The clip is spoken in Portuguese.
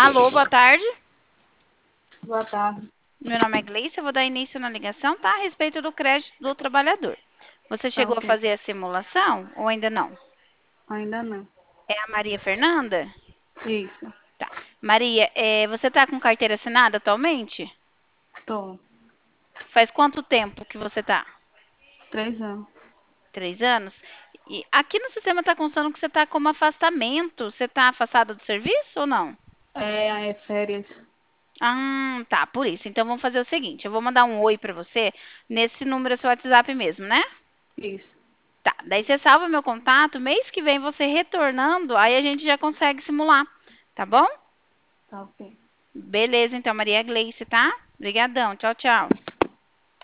Alô, boa tarde. Boa tarde. Meu nome é Gleice, eu vou dar início na ligação, tá? A respeito do crédito do trabalhador. Você Tá chegou a ok. fazer a simulação ou ainda não? Ainda não. É a Maria Fernanda? Isso. Tá. Maria, você tá com carteira assinada atualmente? Tô. Faz quanto tempo que você tá? 3 anos. 3 anos? E aqui no sistema está constando que você está como afastamento. Você está afastada do serviço ou não? É férias. Tá, por isso. Então vamos fazer o seguinte: eu vou mandar um oi para você nesse número do seu WhatsApp mesmo, né? Isso. Tá, daí você salva meu contato, mês que vem você retornando, aí a gente já consegue simular, tá bom? Tá ok. Beleza, então, Maria Gleice, tá? Obrigadão, tchau, tchau.